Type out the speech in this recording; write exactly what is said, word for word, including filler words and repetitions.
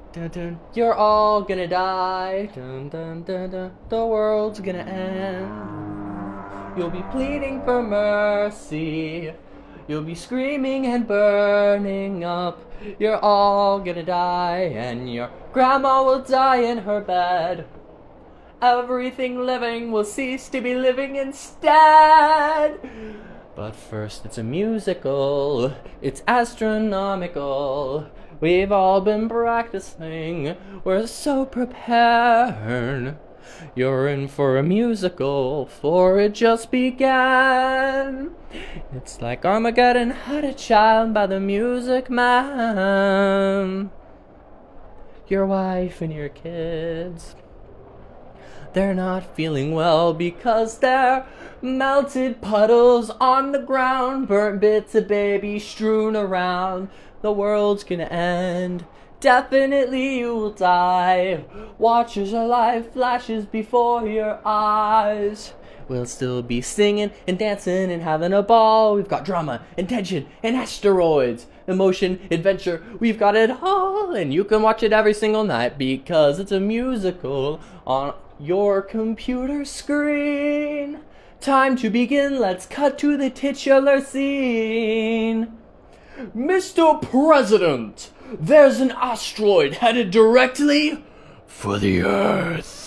Dun, dun. You're all gonna die. Dun, dun, dun, dun. The world's gonna end. You'll be pleading for mercy. You'll be screaming and burning up. You're all gonna die, and your grandma will die in her bed. Everything living will cease to be living instead. But first, it's a musical. It's astronomical. We've all been practicing. We're so prepared. You're in for a musical, for it just began. It's like Armageddon had a child by the Music Man. Your wife and your kids, they're not feeling well because they're melted puddles on the ground, burnt bits of baby strewn around. The world's gonna end. Definitely you will die. Watch as your life flashes before your eyes. We'll still be singing and dancing and having a ball. We've got drama and tension and asteroids, emotion, adventure. We've got it all, and you can watch it every single night because it's a musical on your computer screen. Time to begin. Let's cut to the titular scene. Mister President, there's an asteroid headed directly for the Earth.